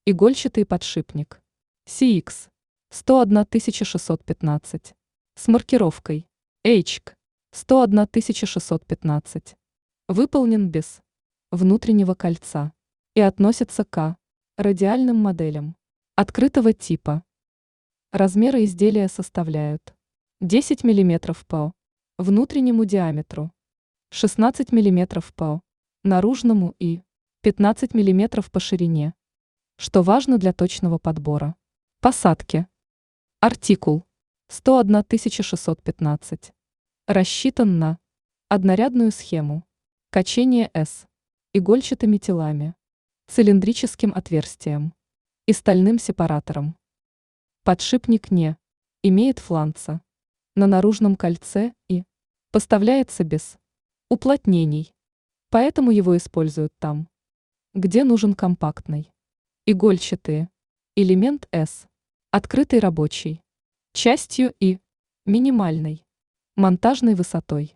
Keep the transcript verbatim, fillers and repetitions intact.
Игольчатый подшипник. си икс сто одна тысяча шестьсот пятнадцать. С маркировкой эйч си сто одна тысяча шестьсот пятнадцать. Выполнен без внутреннего кольца и относится к радиальным моделям открытого типа. Размеры изделия составляют десять миллиметров по внутреннему диаметру, шестнадцать миллиметров по наружному и пятнадцать миллиметров по ширине, что важно для точного подбора посадки. Артикул сто одна тысяча шестьсот пятнадцать. Рассчитан на однорядную схему качения С игольчатыми телами, цилиндрическим отверстием и стальным сепаратором. Подшипник не имеет фланца на наружном кольце и поставляется без уплотнений, поэтому его используют там, где нужен компактный, игольчатый элемент С, открытый рабочей частью и минимальной монтажной высотой.